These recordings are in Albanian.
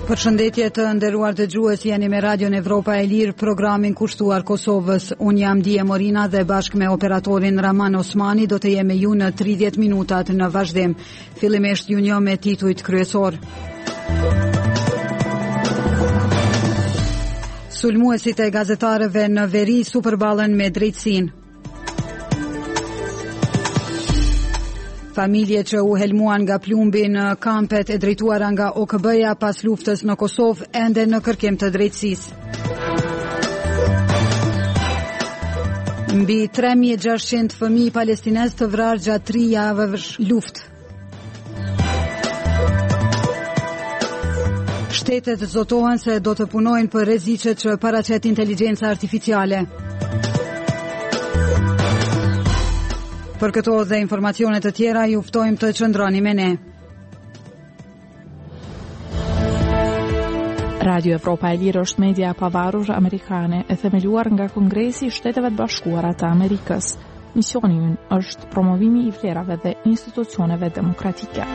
Përshëndetje të nderuar dëgjues, jeni me Radion Evropa e Lirë, programin kushtuar Kosovës. Unë jam Dije Morina dhe bashkë me operatorin Raman Osmani do të jemi ju në 30 minutat në vazhdim. Fillimisht ju njoh me titujt kryesor. Sulmuesit e gazetarëve në veri superballen me drejtësinë. Familje që u helmuan nga plumbi në kampet e drejtuara nga OKB-ja pas luftës në Kosovë ende në kërkim të drejtësisë. Mbi 3600 fëmijë palestinez të vrarë gjatë 3 javëve luftë. Shtetet zotohen se do të punojnë për rreziqet që paraqet inteligjenca artificiale. Për këto dhe informacione të tjera ju ftojmë të qëndroni me ne. Radio Evropa e Lirë është media e pavarur amerikane e themeluar nga Kongresi i Shteteve të Bashkuara të Amerikës. Misioni i ynë është promovimi i vlerave dhe institucioneve demokratike.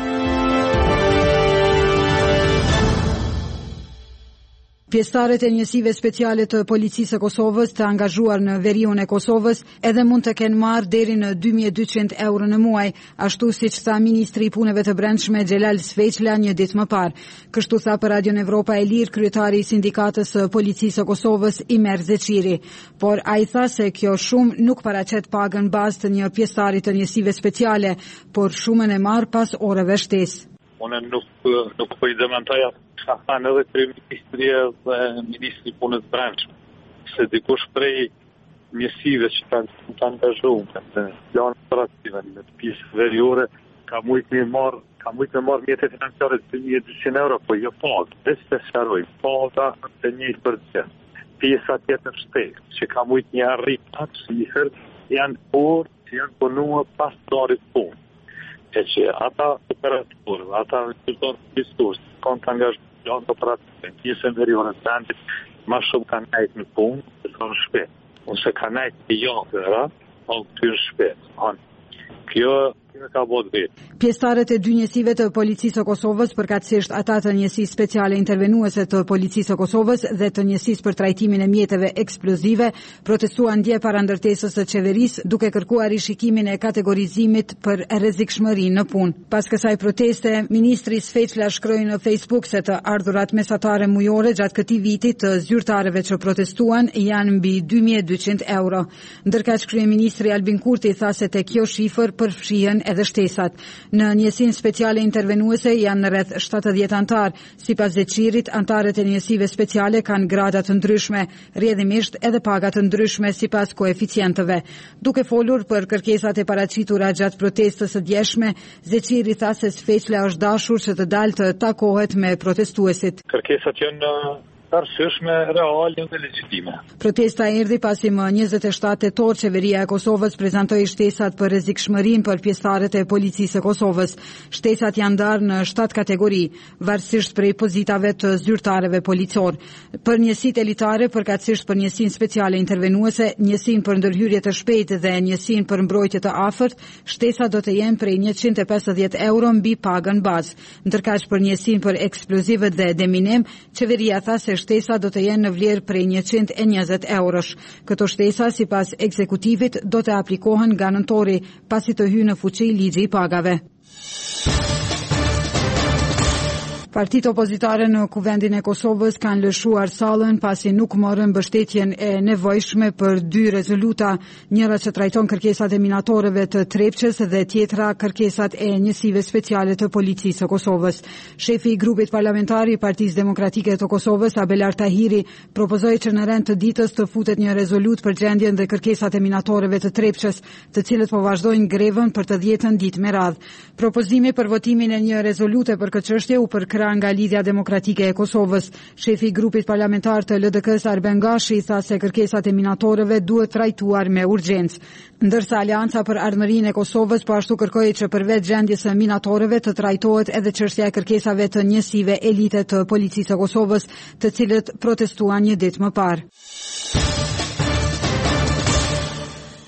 Pjesëtarët e njësive speciale të policisë e Kosovës të angazhuar në veriun e Kosovës edhe mund të kenë marrë deri në 2200 euro në muaj, ashtu siç tha ministri i punëve të brendshme Xhelal Sveçla një ditë më parë. Kështu tha për Radion Evropa e Lirë kryetari i sindikatës së policisë së Kosovës Imer Zeçiri, por ai tha se kjo shumë nuk paraqet pagën bazë të një pjesëtari të njësive speciale, por shumën e marr pas orëve shtesë. Unë nuk po I dementoj atë ka thënë edhe kryeministria dhe ministri I punës brendshme, se dikush prej njësive që kanë angazhuar në plan operative në pjesë veriore ka mujt me marr mjete financiare 2200 euro, po jo pagë. Dhe se sharoj, paga të 1%. Pjesa tjetër shtetë, që ka mujt një arrit atë shifër, janë orë që janë punua pas darit punë. E që ata operatorë, ata qytetarë kanë të angazhuar në operative, pjesën veriore të vendit, ma shumë kanë nejtë në punë, të thonë shpet. Unë se kanë nejtë në jatëra, o të shpet. Kjo ka bot vetë. Pjesëtarët e dy njësive të policisë së Kosovës, përkatësisht ata të njësisë speciale intervenuese të policisë së Kosovës dhe të njësisë për trajtimin e mjeteve eksplozive, protestuan dje para ndërtesës së qeverisë duke kërkuar rishikimin e kategorizimit për rrezikshmërinë në punë. Pas kësaj proteste, ministri Sveçla shkroi në Facebook se të ardhurat mesatare mujore gjatë këtij viti të zyrtarëve që protestuan janë mbi 2200 euro. Ndërkaq kryeministri Albin Kurti tha se te kjo shifër përfshihen edhe shtesat. Në njësinë speciale intervenuese janë rreth 70 antar. Sipas Zeçirit, antarët e njësive speciale kanë grada të ndryshme, rrjedhimisht edhe paga të ndryshme sipas koeficienteve. Duke folur për kërkesat e paraqitura gjatë protestës së djeshme, Zeçiri tha se Sveçla është dashur që të dalë të takohet me protestuesit. Kërkesat janë arsyeshme, reale dhe legjitime. Protesta erdhi pasi më 27 tetor qeveria e Kosovës prezantoi shtesat për rrezikshmërinë për pjesëtarët e policisë së Kosovës. Shtesat janë ndarë në 7 kategori, varësisht prej pozitave të zyrtarëve policor. Për njësitë elitare, përkatësisht për njësinë speciale intervenuese, njësinë për ndërhyrje të shpejtë dhe njësinë për mbrojtje të afërt, shtesat do të jenë prej 150 euro mbi pagën bazë. Ndërkaq për njësinë për eksplozivet dhe deminim, qeveria tha se shtesa do të jenë në vlerë prej 120 eurosh. Këto shtesa, sipas ekzekutivit, do të aplikohen nga nëntori, pasi të hyjë në fuqi ligji I pagave. Partitë opozitare në Kuvendin e Kosovës kanë lëshuar sallën pasi nuk morën mbështetjen e nevojshme për 2 rezoluta, njëra që trajton kërkesat e minatorëve të Trepçës dhe tjetra kërkesat e njësive speciale të policisë së Kosovës. Shefi I grupit parlamentar I Partisë Demokratike të Kosovës, Abelar Tahiri, propozoi që në rend të ditës të futet një rezolut për gjendjen dhe kërkesat e minatorëve të Trepçës, të cilët po vazhdojnë grevën për të 10 ditë me radhë. Propozimi për votimin e një rezolute për këtë çështje u përkra nga Lidhja Demokratike e Kosovës. Shefi I grupit parlamentar të LDK-s Arben Gashi tha se kërkesat e minatorëve duhet trajtuar me urgjencë. Ndërsa Aleanca për Ardhmërinë e Kosovës po ashtu kërkoi që përveç gjendjes së minatorëve të trajtohet edhe çështja e kërkesave të njësive elite të policisë së Kosovës, të cilët protestuan një ditë më parë.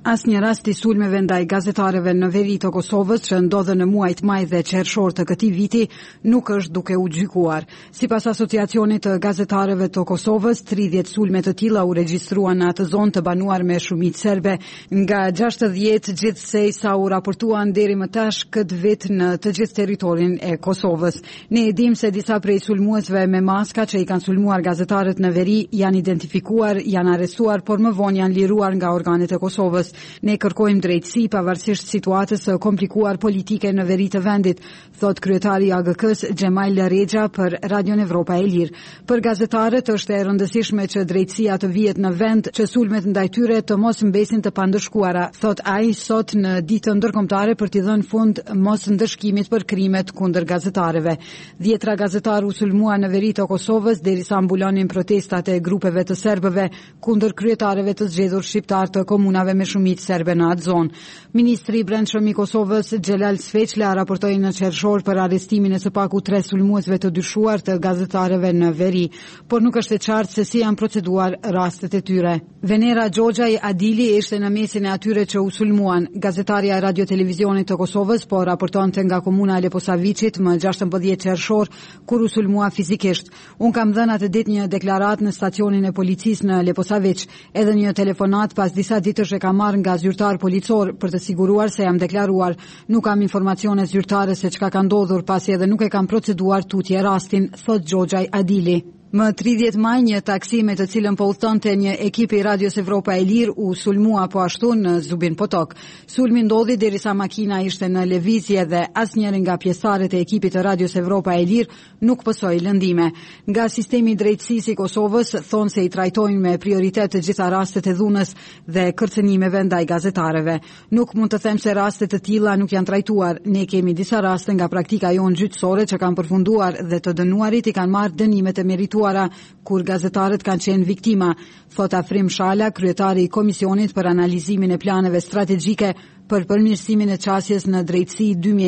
asnjë rast I sulmeve ndaj gazetarëve në veri të Kosovës që ndodhen në muajt maj dhe qershor të këtij viti nuk është duke u gjykuar. Sipas Asociacionit të Gazetarëve të Kosovës, 30 sulme të tilla u regjistruan në atë zonë të banuar me shumicë serbe nga 60 gjithsej sa u raportuan deri më tash këtë vit në të gjithë territorin e Kosovës. Ne e dim se disa prej sulmuesve me maska që I kanë sulmuar gazetarët në veri janë identifikuar, janë arrestuar, por më vonë janë liruar nga organet e Kosovës. Ne kërkojmë drejtësi pavarësisht situatës së komplikuar politike në veri të vendit, thot kryetari I AGK-s Xhemail Rexha për Radion Evropa e Lirë. Për gazetarët është e rëndësishme që drejtësia të vihet në vend, që sulmet ndaj tyre të mos mbesin të pandëshkuara, thot ai sot në ditën ndërkombëtare për t'i dhënë fund mos ndëshkimit për krimet kundër gazetarëve. 10 gazetarë u sulmuan në veri të Kosovës derisa mbulonin protestat e grupeve të serbëve kundër kryetarëve të zgjedhur shqiptar të komunave me shumicë serbe në atë zonë. Ministri I Brendshëm I Kosovës Xhelal Sveçla raportoi në qershor për arrestimin e së paku 3 sulmuesve të dyshuar të gazetarëve në veri, por nuk është e qartë se si janë proceduar rastet e tyre. Venera Xhoxhaj Adili ishte në mesin e atyre që u sulmuan. Gazetarja e Radio Televizionit të Kosovës po raportonte nga komuna e Leposaviçit më 16 qershor kur u sulmua fizikisht. Unë kam dhënë atë ditë një deklaratë në stacionin e policisë në Leposaviç, edhe një telefonat pas disa ditësh e kam marrë nga zyrtar policor për të siguruar se jam deklaruar. Nuk kam informacione zyrtare se çka ka ndodhur pasi edhe nuk e kam proceduar tutje rastin, thot Xhoxhaj Adili. Më 30 maj një taksi me të cilën po udhtonte një ekip I Radios Evropa e Lirë u sulmua po ashtu në Zubin Potok. Sulmi ndodhi derisa makina ishte në lëvizje dhe asnjëri nga pjesëtarët e ekipit të Radios Evropa e Lirë nuk pësoi lëndime. Nga sistemi I drejtësisë I Kosovës thonë se I trajtojnë me prioritet të gjitha rastet e dhunës dhe kërcënimeve ndaj gazetarëve. Nuk mund të them se raste të tilla nuk janë trajtuar. Ne kemi disa raste nga praktika jonë gjyqësore që kanë përfunduar dhe të dënuarit I kanë marrë dënimet e merituara kur gazetarët kanë qenë viktima, thot Afrim Shala, kryetari I Komisionit për analizimin e planeve strategjike për përmirësimin e qasjes në drejtësi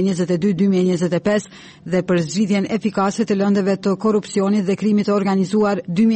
2022-2025 dhe për zgjidhjen efikase të lëndeve të korrupsionit dhe krimit të organizuar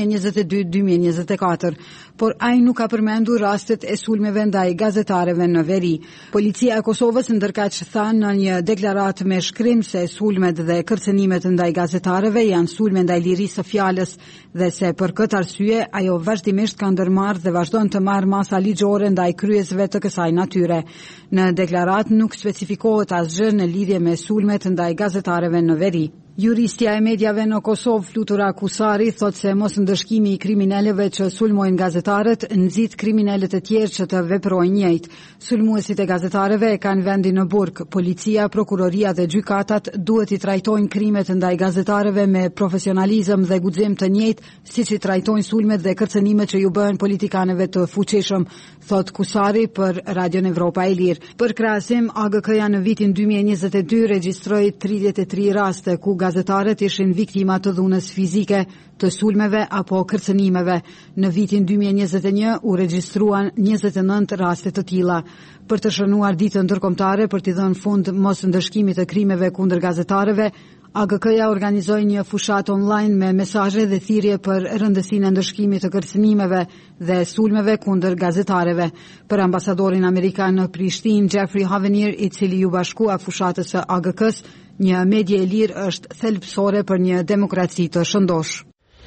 2022-2024. Por ai nuk ka përmendur rastet e sulmeve ndaj gazetarëve në veri. Policia e Kosovës ndërkaq tha në një deklaratë me shkrim se sulmet dhe kërcënimet ndaj gazetarëve janë sulme ndaj lirisë së fjalës dhe se për këtë arsye ajo vazhdimisht ka ndërmarrë dhe vazhdon të marrë masa ligjore ndaj kryesve të kësaj natyre. Në deklaratë nuk specifikohet asgjë në lidhje me sulmet ndaj gazetarëve në veri. Juristja e mediave në Kosovë Flutura Kusari thot se mos ndëshkimi I kriminalëve që sulmojnë gazetarët nxit kriminalët e tjerë që të veprojnë njëjtë. Sulmuesit e gazetarëve e kanë vendin në burg. Policia, prokuroria dhe gjykatat duhet I trajtojnë krimet ndaj gazetarëve me profesionalizëm dhe guxim të njëjtë, siç I trajtojnë sulmet dhe kërcënimet që ju bëhen politikanëve të fuqishëm, thot Kusari për Radion Evropa e Lirë. Për krahasim, AGK-ja në vitin 2022 regjistroi 33 raste ku gazetarët ishin viktima të dhunës fizike, të sulmeve apo kërcënimeve. Në vitin 2021 u regjistruan 29 raste të tilla. Për të shënuar ditën ndërkombëtare për t'i dhënë fund mos ndëshkimit të krimeve kundër gazetarëve, AGK-ja organizoi një fushat online me mesazhe dhe thirrje për rëndësinë e ndëshkimit të kërcënimeve dhe sulmeve kundër gazetarëve. Për ambasadorin amerikan në Prishtinë, Jeffrey Havenier, I cili ju bashkua fushatës së AGK-s, një medie e lirë është thelbësore për një demokraci të shëndosh.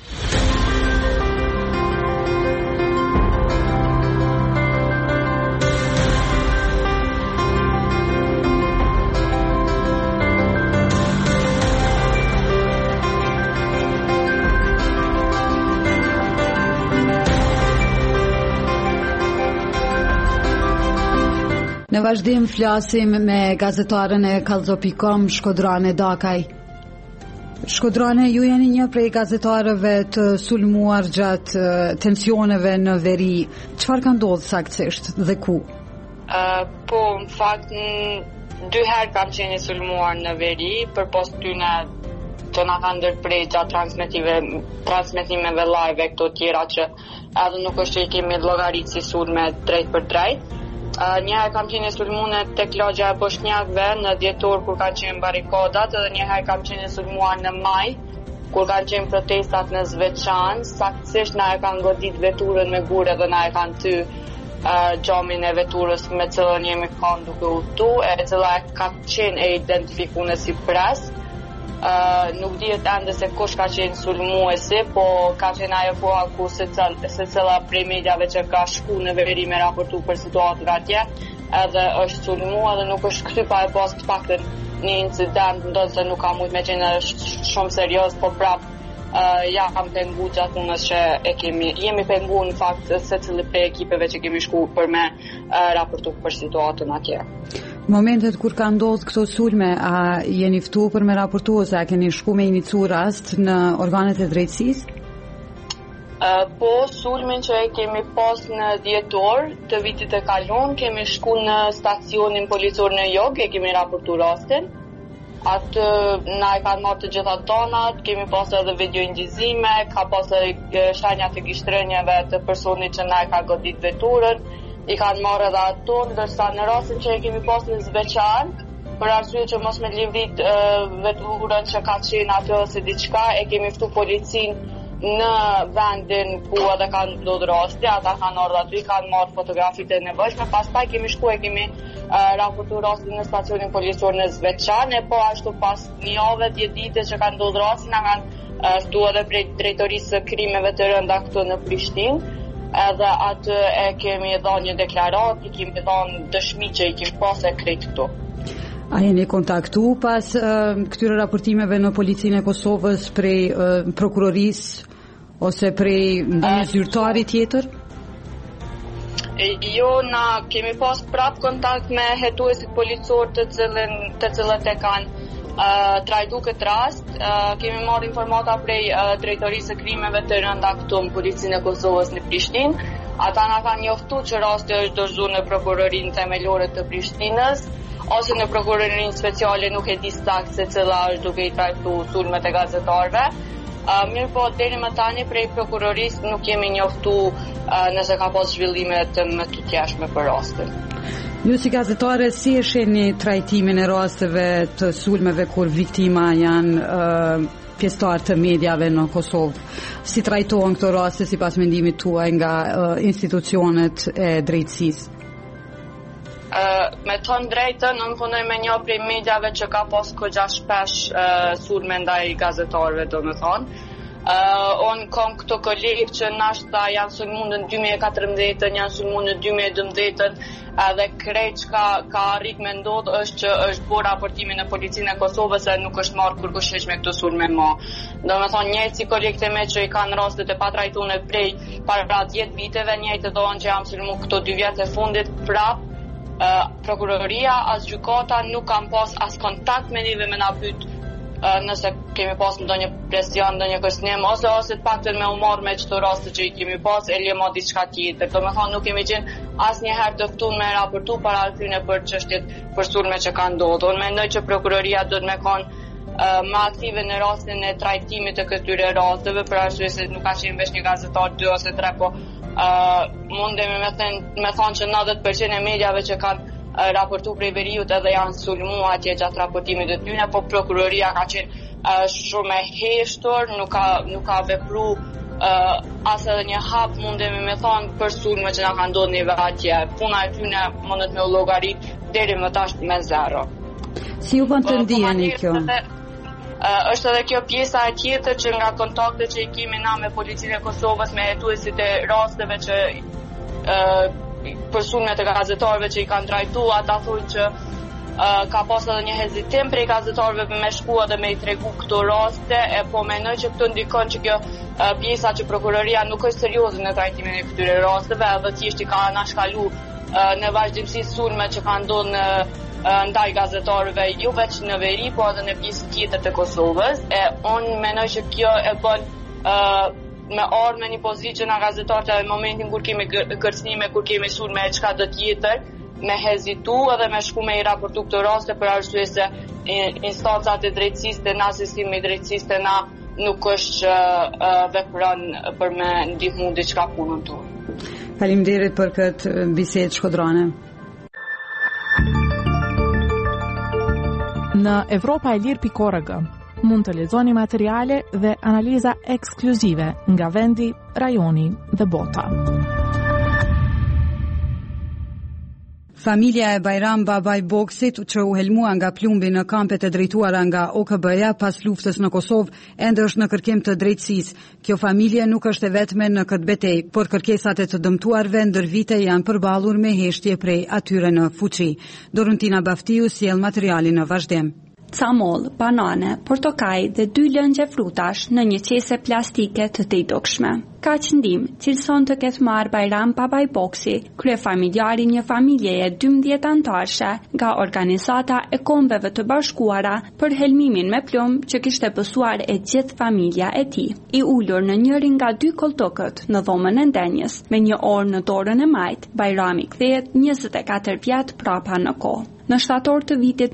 Në vazhdim flasim me gazetarën e Kallzo.com, Shkodrane Dakaj. Shkodrane, ju jeni një prej gazetarëve të sulmuar gjatë tensioneve në veri. Çfarë ka ndodhur saktësisht dhe ku? Po, në fakt, 2 herë kam qenë sulmuar në veri për tyne që na kanë ndërprej gjatë transmetimeve live e këto tjera që edhe nuk është që I kemi llogaritë si sulme drejt për drejt. Një herë kam qenë sulmuar tek lagja e Boshnjakëve në dhjetor kur kanë qenë barrikadat, edhe një herë kam qenë sulmuar në maj kur kanë qenë protestat në Zveçan. Saktësisht na e kanë godit veturën me gurë dhe na e kanë ty gjamin e veturës me cilën jemi kanë duke udhëtu, e cila ka qenë e identifikuar si pres. Nuk dihet ende se kush ka qenë sulmuesi, po ka qenë ajo koha ku secila prej mediave që ka shku në veri me raportu për situatën atje, edhe është sulmua dhe nuk është këty pa e pas të paktën një incident, ndonë se nuk ka mujt me qenë shumë serios, po prap jam pengu gjatë punës që jemi pengu në fakt se cili prej ekipeve që kemi shku për me raportu për situatën atje. Momentet kur ka ndodhur këto sulme, a jeni ftuar për me raportu ose a keni shku me inicu rast në organet e drejtësisë? Po, sulmin që e kemi pas në dhjetor të vitit e kalon, kemi shku në stacionin policor në Jog, e kemi raportu rastin. Atë na e kanë marrë të gjitha donat, kemi pas edhe video ingjizime, ka pas edhe shenja të gishtrenjeve të personit që na e ka godit veturën, i kanë marrë edhe ato, ndërsa në rastin që e kemi pas në Zveçan, për arsye që mos me livrit veturën që ka qenë atë ose diçka, e kemi ftu policin në vendin ku edhe kanë ndodhur rasti, ata kanë ardhur aty, kanë marrë fotografitë e nevojshme, pastaj kemi shku e kemi raportuar rastin në stacionin policor në Zveçan, e po ashtu pas një javë 10 ditë që kanë ndodhur rasti, na kanë ftuar edhe prej drejtorisë së krimeve të rënda këtu në Prishtinë, edhe atë e kemi dhënë një deklaratë, i kemi dhënë dëshmi që i kemi pasur krejt këtu. A jeni kontaktu pas këtyre raportimeve në policinë e Kosovës prej prokurorisë ose prej ndonjë zyrtari tjetër? Jo, na kemi pas prap kontakt me hetuesit policor të cilët e kanë trajtu këtë rast. Kemi marrë informata prej drejtorisë së krimeve të rënda këtu në policinë e Kosovës në Prishtinë. Ata na kanë njoftuar që rasti është dorëzuar në prokurorinë themelore të Prishtinës ose në prokurorinë speciale, nuk e di sakt se cila është duke i trajtuar sulmet e gazetarëve. Mirë po, deri më tani prej prokurorisë nuk jemi njoftu nëse ka pas zhvillime të më të tjashme për rastin. Ju si gazetare, si e shihni trajtimin e rasteve të sulmeve kur viktima janë pjesëtar të mediave në Kosovë? Si trajtohen këto raste sipas mendimit tuaj nga institucionet e drejtësisë? Me thënë drejtën, unë punoj me një prej mediave që ka pas kogja shpesh sulme ndaj gazetarëve, domethënë. Unë kam këto kolegë që nashta janë sulmuar në 2014, janë sulmuar në 2012, edhe krejt që ka arrit me ndodh është që është bërë raportimin në policinë e Kosovës e nuk është marrë kurkush hiç me këto sulme më. Domethënë njëjtë si kolegët e me që i kanë rastet e patrajtuara prej para 10 viteve, njëjtë thonë që jam sulmuar këto 2 vjet e fundit prap. Prokuroria as gjykata nuk kanë pas as kontakt me neve me na pyet nëse kemi pas ndonjë presion, ndonjë kërcënim ose të paktën me u marr me çdo rast që i kemi pas e lëmo diçka tjetër. Domethënë nuk kemi qenë asnjëherë të ftuar me raportu para hyrje për çështjet për sulme që kanë ndodhur. Unë mendoj që prokuroria duhet me kanë më aktive në rastin e trajtimit të këtyre rasteve, për arsye se nuk ka qenë veç një gazetar 2 ose 3, po mundemi me thonë që 90% e mediave që kanë raportu prej veriut edhe janë sulmu atje gjatë raportimit të tyre, po prokuroria ka qenë shumë e heshtur, nuk ka vepru as edhe një hap mundemi me thonë për sulme që na kanë ndodhur neve atje. Puna e tyre mundet me u llogarit deri më tash me 0. Si u bën të ndiheni kjo? Është edhe kjo pjesa e tjetër që nga kontaktet që i kemi na me policinë e Kosovës, me hetuesit e rasteve që për sulmet e gazetarëve që i kanë trajtuar, ata thonë që ka pas edhe një hezitim prej gazetarëve me shku edhe me i tregu këto raste, e po mendoj që këto ndikon që kjo pjesa që prokuroria nuk është serioze në trajtimin e këtyre rasteve, edhe thjesht i ka anashkalu në vazhdimsi sulme që kanë ndodhur ndaj gazetarëve, jo veç në veri, po edhe në pjesë tjetër të Kosovës. E unë mendoj që kjo e bën me ardhmë një pozitë që na gazetarët në momentin kur kemi kërcënime, kur kemi sulme e çka do tjetër, me hezitu edhe me shku me i raportu këto raste për arsye se instancat e drejtësisë të na, sistemi i drejtësisë të na nuk është vepron për me ndihmu diçka punën tonë. Faleminderit për këtë bisedë shkodrane. Në Evropaelir.org mund të lexoni materiale dhe analiza ekskluzive nga vendi, rajoni dhe bota. Familja e Bajram Babaj Boksit, që u helmua nga plumbi në kampet e drejtuara nga OKB-ja pas luftës në Kosovë, ende është në kërkim të drejtësisë. Kjo familje nuk është e vetme në këtë betejë, por kërkesat e të dëmtuarve ndër vite janë përballur me heshtje prej atyre në fuqi. Doruntina Baftiu sjell materialin në vazhdim. Camoll, banane, portokaj dhe 2 lëngje frutash në një qese plastike të tejtokshme. Ka qëndim, cilëson të ketë marrë Bajram Babaj Boksi, kryefamiljari një familjeje 12 antarëshe nga Organizata e Kombeve të Bashkuara për helmimin me plumb që kishte pësuar e gjithë familja e tij. I ulur në njërin nga 2 koltokët në dhomën e ndenjës, me një orë në dorën e majt, Bajrami kthehet 24 vjet prapa në kohë. Në shtator të vitit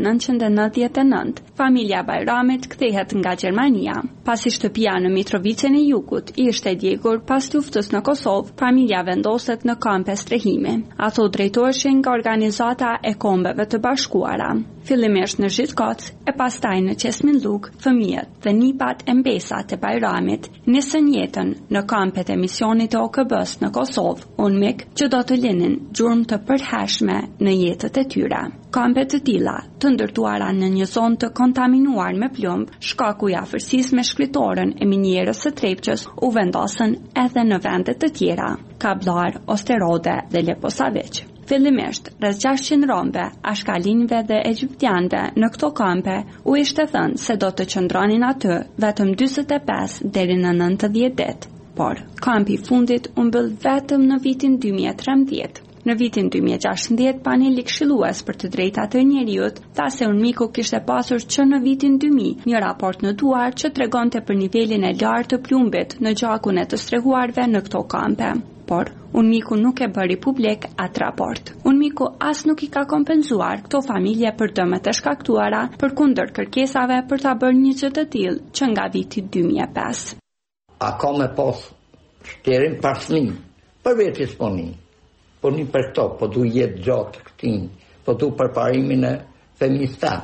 1999, familja Bajramit kthehet nga Gjermania. Pasi shtëpia në Mitrovicën e Jugut ishte djegur pas luftës në Kosovë, familja vendoset në kampe strehimi. Ato drejtoheshin nga Organizata e Kombeve të Bashkuara. Fillimisht në Zhitkoc e pastaj në Qesminlluk, fëmijët dhe nipat e mbesat e Bajramit nisën jetën në kampet e misionit të OKB-s në Kosovë, UNMIK, që do të linin gjurmë të përhershme në jetët e tyre. Kampe të tilla, të ndërtuara në një zonë të kontaminuar me plumb, shkaku i afërsisë me shklitoren e minierës së Trepçës, u vendosën edhe në vende të tjera, Kablar, Osterode dhe Leposavić. Fillimisht, rreth 600 romëve, ashkalinjve dhe egjiptianëve në këto kampe u ishte thënë se do të qëndronin aty vetëm 45 deri në 90 ditë. Por, kampi i fundit u mbyll vetëm në vitin 2013. Në vitin 2016, paneli këshillues për të drejtat e njerëzit tha se UNMIK-u kishte pasur që në vitin 2000 një raport në duar që tregonte për nivelin e lartë të plumbit në gjakun e të strehuarve në këto kampe. Por, UNMIK-u nuk e bëri publik atë raport. UNMIK-u as nuk i ka kompenzuar këto familje për dëmet e shkaktuara përkundër kërkesave për ta bërë një gjë të tillë që nga viti 2005. A ka me pas shterim parsnim, për vetis po një. Po një për këto, po du jetë gjatë këtin, po du përparimin e feminista.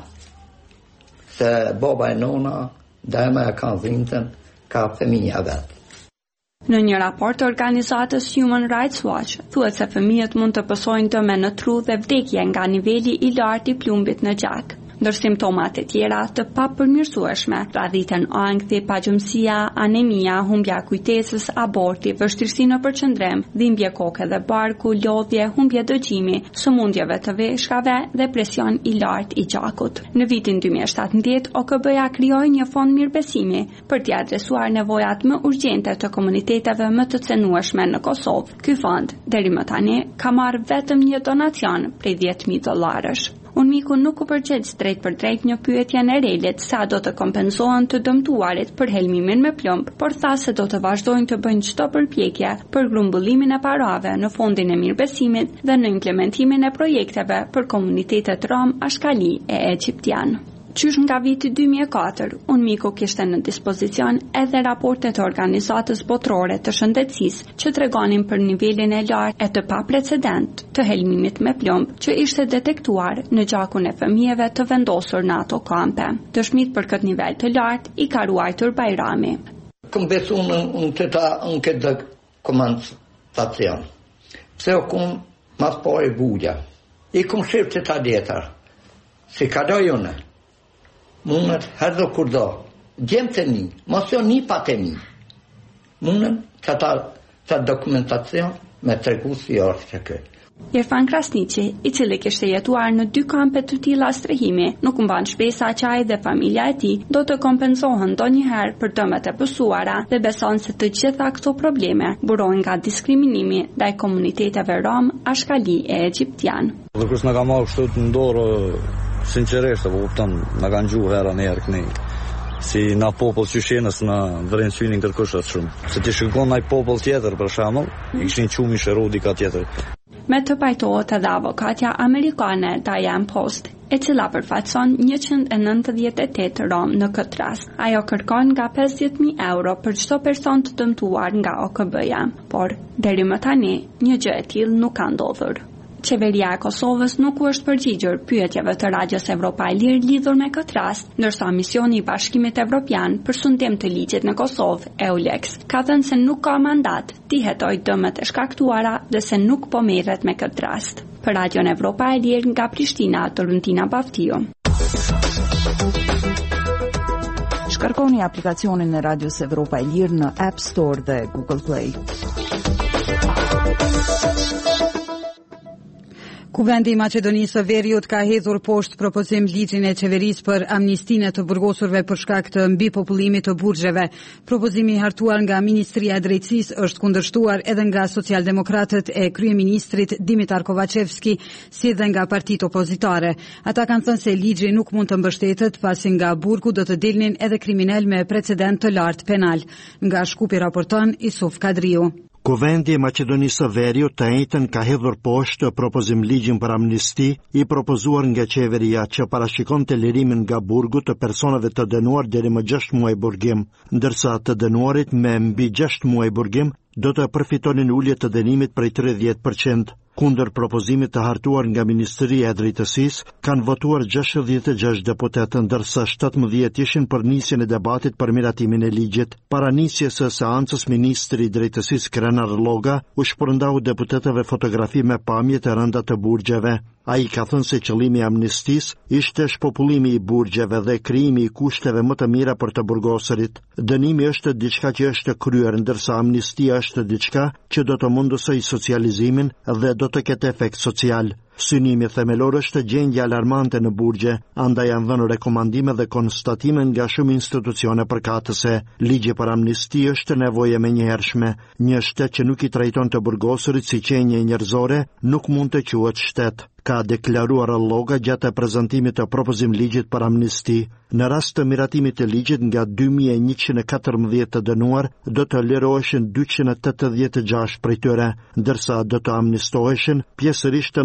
Se baba e nona, dajma e kanë zintën, ka feminja vetë. Në një raport të organizatës Human Rights Watch, thuhet se fëmijët mund të pësojnë dëme në tru dhe vdekje nga niveli i lartë i plumbit në gjak. Ndër simptomat e tjera të papërmirësueshme, radhiten ankthi, pagjumësia, anemia, humbja kujtesës, aborti, vështirësi në përqendrim, dhimbje koke dhe barku, lodhje, humbje dëgjimi, sëmundjeve të veshkave dhe presion i lartë i gjakut. Në vitin 2017, OKB-ja krijoi një fond mirëbesimi për t'i adresuar nevojat më urgjente të komuniteteve më të cenueshme në Kosovë. Ky fond, deri më tani, ka marrë vetëm një donacion prej $10,000. UNMIK-u nuk u përgjigj drejt për drejt një pyetje në Relit sa do të kompenzohen të dëmtuarit për helmimin me plumb, por tha se do të vazhdojnë të bëjnë çdo përpjekje për grumbullimin e parave në fondin e mirëbesimit dhe në implementimin e projekteve për komunitetet rom, ashkali e egjiptian. Qysh nga viti 2004, UNMIK-u kishte në dispozicion edhe raportet të Organizatës Botërore të Shëndetësisë që tregonin për nivelin e lartë e të paprecedent të helmimit me plumb që ishte detektuar në gjakun e fëmijëve të vendosur në ato kampe. Dëshmit për këtë nivel të lartë i ka ruajtur Bajrami. Kam besu në këtë dokumentacion. Pse o kum mas pare buja. I kum shqip të ta djetar. Si ka dojone. Mundet herdo kurdo, gjemë të një, mos jo një pat e një. Mundet që dokumentacion me tregu si është që këtë. Irfan Krasniqi, i cili kishte jetuar në 2 kampe të tilla strehimi, nuk mban shpresa që ai dhe familja e tij do të kompenzohen ndonjëherë për dëmet e pësuara dhe beson se të gjitha këto probleme burojnë nga diskriminimi ndaj komuniteteve rom, ashkali e egjiptian. Dhe kus në ka marrë kështu të ndorë sinqerisht, po kupton, na kanë gjuhë herë në herë këni. Si na popull që shenës në vërin synin kërkush atë shumë. Se ti shikon naj popull tjetër për shembull, ishin qumi shërudi ka tjetër. Me të pajtohet edhe avokatja amerikane Diane Post, e cila përfaqëson 198 rom në këtë rast. Ajo kërkon nga €50,000 për çdo person të dëmtuar nga OKB-ja, por deri më tani një gjë e tillë nuk ka ndodhur. Qeveria e Kosovës nuk u është përgjigjur pyetjeve të Radios Evropa e Lirë lidhur me këtë rast, ndërsa misioni i Bashkimit Evropian për sundim të ligjit në Kosovë, EULEX, ka thënë se nuk ka mandat t'i hetojë dëmet e shkaktuara dhe se nuk po merret me këtë rast. Për Radion Evropa e Lirë nga Prishtina, Toruntina Baftiu. Shkarkoni aplikacionin e Radios Evropa e Lirë në App Store dhe Google Play. Kuvendi i Maqedonisë së Veriut ka hedhur poshtë propozim ligjin e qeverisë për amnistinë të burgosurve për shkak të mbipopullimit të burgjeve. Propozimi i hartuar nga Ministria e Drejtësisë është kundërshtuar edhe nga socialdemokratët e kryeministrit Dimitar Kovacevski, si dhe nga partitë opozitare. Ata kanë thënë se ligji nuk mund të mbështetet pasi nga burgu do të dilnin edhe kriminal me precedent të lartë penal. Nga Shkupi raporton Isuf Kadriu. Kuvendi i Maqedonisë së Veriut të njëjtën ka hedhur poshtë propozim ligjin për amnisti i propozuar nga qeveria që parashikon të lirimin nga burgu të personave të dënuar deri më 6 muaj burgim, ndërsa të dënuarit me mbi 6 muaj burgim do të përfitonin ulje të dënimit prej 30%. Kundër propozimit të hartuar nga Ministria e Drejtësisë, kanë votuar 66 deputetë, ndërsa 17 ishin për nisjen e debatit për miratimin e ligjit. Para nisjes së seancës, Ministri i Drejtësisë Krenar Loga u shpërndau deputetëve fotografi me pamje të rënda të burgjeve. Ai ka thënë se qëllimi i amnistisë ishte shpopullimi i burgjeve dhe krijimi i kushteve më të mira për të burgosurit. Dënimi është diçka që është kryer, ndërsa amnistia është diçka që do të mundësoj socializimin dhe do të ketë efekt social. Synimi themelor është gjendja alarmante në burgje, andaj janë dhënë rekomandime dhe konstatime nga shumë institucione përkatëse. Ligji për amnisti është nevojë menjëhershme. Një shtet që nuk i trajton të burgosurit si qenie njerëzore nuk mund të quhet shtet, ka deklaruar Loga gjatë prezantimit të propozim ligjit për amnisti. Në rast të miratimit të ligjit, nga 2114 të dënuar, do të liroheshin 286 prej tyre, ndërsa do të amnistoheshin pjesërisht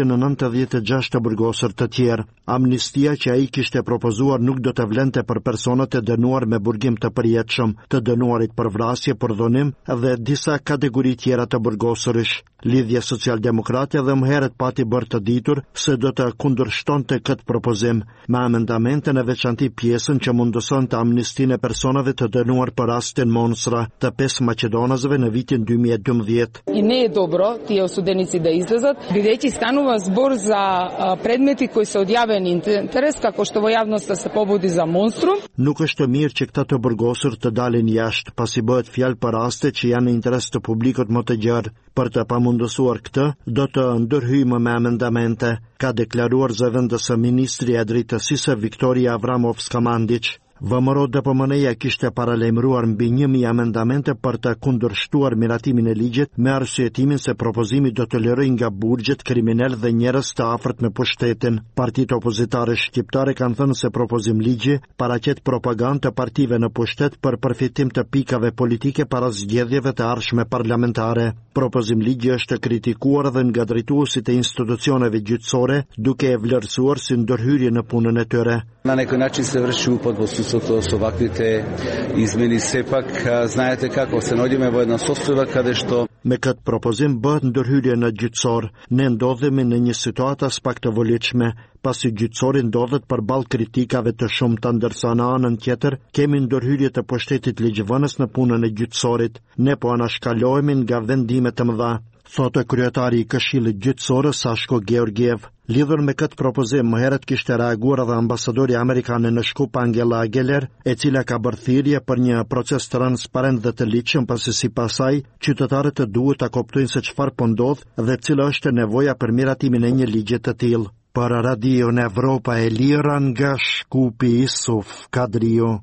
996 të burgosur të tjerë. Amnistia që ai kishte propozuar nuk do të vlente për personat e dënuar me burgim të përjetshëm, të dënuarit për vrasje, për dhunim dhe disa kategori tjera të burgosurësh. Lidhja Socialdemokrate dhe më herët pati bërë të ditur se do të kundërshtonte këtë propozim, me amendamente në veçanti pjesën që mundëson të amnistinë e personave të dënuar për rastin Monsra të 5 Maqedonazëve në vitin 2012. И не е добро тие осуденици да излезат, бидејќи станува збор за предмети кои се од јавен интерес, како што во јавноста се побуди за Монструм. Nuk është mirë që këta të burgosur të dalin jashtë, pasi bëhet fjalë për raste që janë në interes të publikut më të gjerë. Për të pamundësuar këtë, do të ndërhyjmë me amendamente, ka deklaruar zëvendësë Ministri e Drejtësisë Viktoria Avramovska-Mandić. VMRO DPMN-ja kishte paralajmëruar mbi 1000 amendamente për të kundërshtuar miratimin e ligjit me arsyetimin se propozimi do të lërojë nga burgjet kriminal dhe njerëz të afërt me pushtetin. Partitë opozitare shqiptare kanë thënë se propozim ligji paraqet propagandë të partive në pushtet për përfitim të pikave politike para zgjedhjeve të ardhshme parlamentare. Propozim ligji është kritikuar edhe nga drejtuesit e institucioneve gjyqësore, duke e vlerësuar si ndërhyrje në punën e tyre. Na neki način se vrši upad во судството со ваквите измени, сепак знаете како се наоѓаме во една состојба каде што Me këtë propozim bëhet ndërhyrje në gjyqësor. Ne ndodhemi në një situatë as pak të volitshme, pasi gjyqësori ndodhet përballë kritikave të shumta, ndërsa në anën tjetër kemi ndërhyrje të pushtetit ligjvënës në punën e gjyqësorit. Ne po anashkalohemi nga vendime të mëdha, thotë kryetari i Këshillit Gjyqësor Sashko Georgiev. Lidhur me këtë propozim, më herët kishte reaguar edhe ambasadori amerikan në Shkup Angela Geller, e cila ka bërë thirrje për një proces transparent dhe të ligjshëm, pasi sipas saj qytetarët duhet ta kuptojnë se çfarë po ndodh dhe cila është nevoja për miratimin e një ligji të tillë. Për Radio Evropa e Lira nga Shkupi, Isuf Kadriu.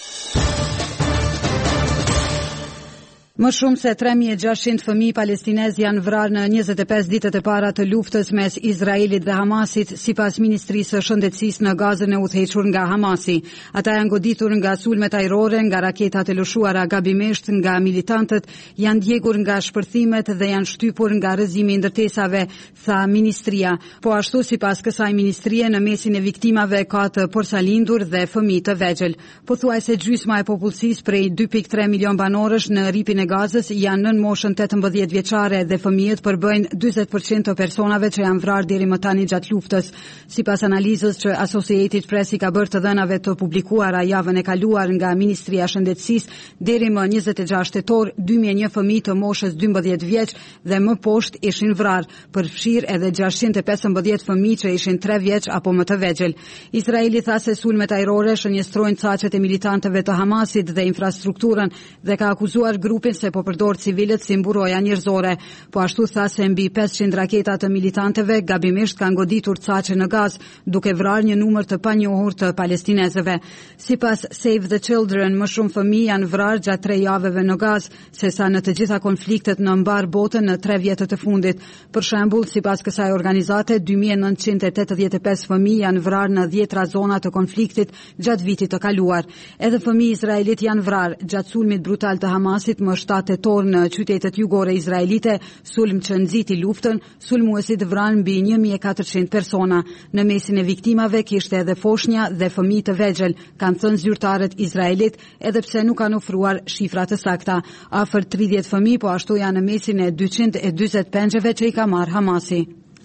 Më shumë se 3600 fëmijë palestinez janë vrarë në 25 ditët e para të luftës mes Izraelit dhe Hamasit, sipas Ministrisë së Shëndetësisë në Gazën e udhëhequr nga Hamasi. Ata janë goditur nga sulmet ajrore, nga raketat e lëshuara gabimisht nga militantët, janë djegur nga shpërthimet dhe janë shtypur nga rrëzimi i ndërtesave, tha ministria. Po ashtu, sipas kësaj ministrie, në mesin e viktimave ka të porsalindur dhe fëmijë të vegjël. Pothuajse gjysma e popullsisë prej 2.3 milion banorësh në ripin e e Gazës janë nën moshën 18 vjeçare dhe fëmijët përbëjnë 40% të personave që janë vrarë deri më tani gjatë luftës. Sipas analizës që Associated Press i ka bërë të dhënave të publikuara javën e kaluar nga Ministria e Shëndetësisë, deri më 26 tetor, 2001 fëmijë të moshës 12 vjeç dhe më poshtë ishin vrarë, përfshirë edhe 615 fëmijë që ishin 3 vjeç apo më të vegjël. Izraeli tha se sulmet ajrore shënjestrojnë caqet e militantëve të Hamasit dhe infrastrukturën dhe ka akuzuar grupin se po përdor civilët si mburoja njerëzore. Po ashtu tha se mbi 500 raketa të militantëve gabimisht kanë goditur caqe në Gazë, duke vrarë një numër të panjohur të palestinezëve. Sipas Save the Children, më shumë fëmijë janë vrarë gjatë 3 javeve në Gazë, sesa në të gjitha konfliktet në mbar botën në 3 vjetët e fundit. Për shembull, sipas kësaj organizate, 2985 fëmijë janë vrarë në 10 zona të konfliktit gjatë vitit të kaluar. Edhe fëmijë izraelit janë vrarë gjatë sulmit brutal të Hamasit më 7 tetor në qytetet jugore izraelite, sulm që nxiti luftën. Sulmuesit vranë mbi 1400 persona. Në mesin e viktimave kishte edhe foshnja dhe fëmijë të vegjël, kanë thënë zyrtarët izraelit, edhe pse nuk kanë ofruar shifra të sakta. Afër 30 fëmijë po ashtu janë në mesin e 240 pengjeve që i ka marrë Hamasi.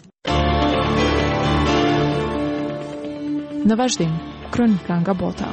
Në vazhdim, kronika nga bota.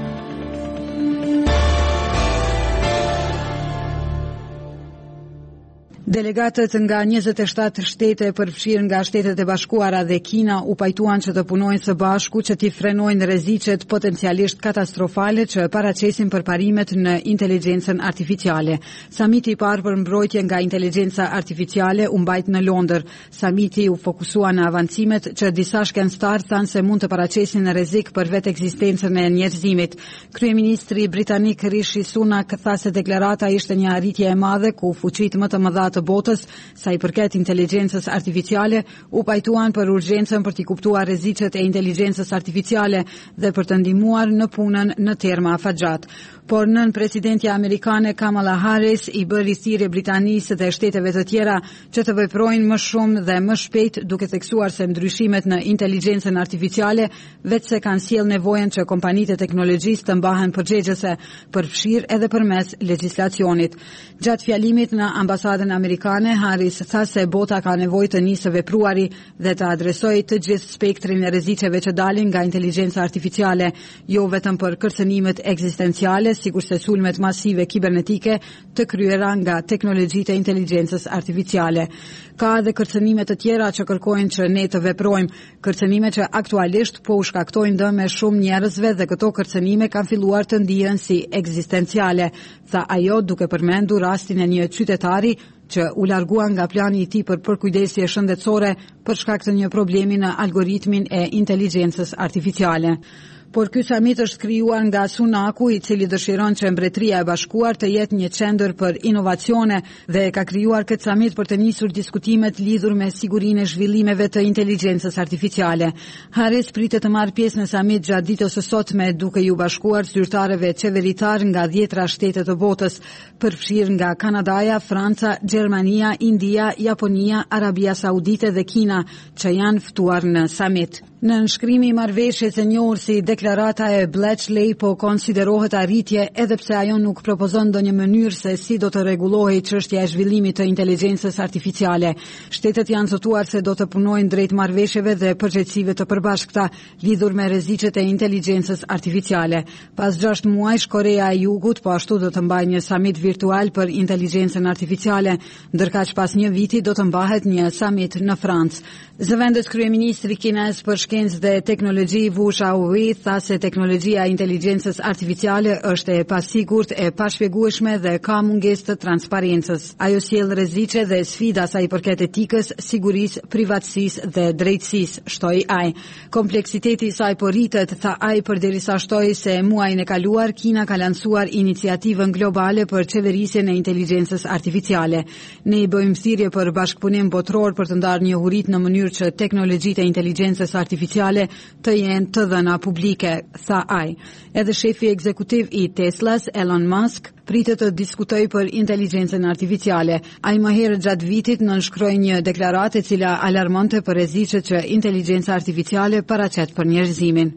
Delegatët nga 27 shtete përfshirë nga Shtetet e Bashkuara dhe Kina u pajtuan që të punojnë së bashku që t'i frenojnë rreziqet potencialisht katastrofale që paraqesin përparimet në inteligjencën artificiale. Samiti i parë për mbrojtje nga inteligjenca artificiale u mbajt në Londër. Samiti u fokusua në avancimet që disa shkencëtar thanë se mund të paraqesin rrezik për vetë ekzistencën e njerëzimit. Kryeministri britanik Rishi Sunak tha se deklarata ishte një arritje e madhe ku fuqitë më të mëdha të botës, sa i përket inteligjencës artificiale, u pajtuan për urgjencën për t'i kuptuar rreziqet e inteligjencës artificiale dhe për të ndihmuar në punën në terma afatgjat. Por nën presidentja amerikane Kamala Harris i bëri thirrje Britanisë dhe shteteve të tjera që të veprojnë më shumë dhe më shpejt, duke theksuar se ndryshimet në inteligjencën artificiale vetëse kanë sjellë nevojën që kompanitë e teknologjisë të mbahen përgjegjëse, përfshirë edhe përmes legjislacionit. Gjatë fjalimit në ambasadën amerikane, Harris tha se bota ka nevojë të nisë vepruari dhe të adresojë të gjithë spektrin e rreziqeve që dalin nga inteligjenca artificiale, jo vetëm për kërcënimet ekzistenciale, sikurse sulmet masive kibernetike të kryera nga teknologjitë e inteligjencës artificiale. Ka edhe kërcënime të tjera që kërkojnë që ne të veprojmë, kërcënime që aktualisht po u shkaktojnë dëm shumë njerëzve dhe këto kërcënime kanë filluar të ndihen si ekzistenciale, tha ajo duke përmendur rastin e një qytetari që u largua nga plani i tij për përkujdesje shëndetësore për shkak të një problemi në algoritmin e inteligjencës artificiale. Por ky samit është krijuar nga Sunaku, i cili dëshiron që Mbretëria e Bashkuar të jetë një qendër për inovacione dhe ka krijuar këtë samit për të nisur diskutimet lidhur me sigurinë e zhvillimeve të inteligjencës artificiale. Harris pritet të marrë pjesë në samit gjatë ditës së sotme, duke ju bashkuar zyrtarëve qeveritar nga 10 shtete të botës, përfshirë nga Kanadaja, Franca, Gjermania, India, Japonia, Arabia Saudite dhe Kina, që janë ftuar në samit. Në nënshkrimi i marrëveshjes e njohur si deklarata e Bletchley po konsiderohet arritje edhe pse ajo nuk propozon ndonjë mënyrë se si do të rregullohej çështja e zhvillimit të inteligjencës artificiale. Shtetet janë zotuar se do të punojnë drejt marrëveshjeve dhe përgjegjësive të përbashkëta lidhur me rreziqet e inteligjencës artificiale. Pas 6 muajsh, Korea e Jugut po ashtu do të mbajë një samit virtual për inteligjencën artificiale, ndërkaq pas një viti do të mbahet një samit në Francë. Zëvendës kryeministri kinez për shkencë dhe teknologji Wu Shaohui tha se teknologjia e inteligjencës artificiale është e pasigurt, e pashpjegueshme dhe ka mungesë të transparencës. Ajo sjell rreziqe dhe sfida sa i përket etikës, sigurisë, privatësisë dhe drejtësisë, shtoi ai. Kompleksiteti i saj po rritet, tha ai, përderisa shtoi se muajin e kaluar Kina ka lancuar iniciativën globale për qeverisjen e inteligjencës artificiale. Ne i bëjmë thirrje për bashkëpunim botror për të ndarë njohuritë në mënyrë që teknologjitë e inteligjencës artificiale të jenë të dhëna publike, tha ai. Edhe shefi ekzekutiv i Teslas, Elon Musk, pritet të diskutojë për inteligjencën artificiale. Ai më herët gjatë vitit nënshkroi një deklaratë e cila alarmonte për rreziqet që inteligjenca artificiale paraqet për njerëzimin.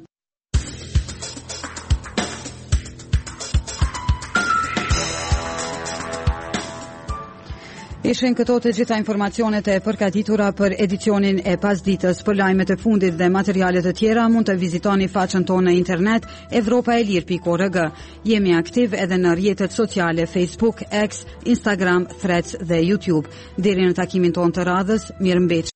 Ishin këto të gjitha informacionet e përgatitura për edicionin e pasditës. Për lajmet e fundit dhe materialet të tjera mund të vizitoni faqen tonë në internet evropaelir.org. Jemi aktiv edhe në rrjetet sociale Facebook, X, Instagram, Threads dhe YouTube. Deri në takimin tonë të radhës, mirëmbëjtje.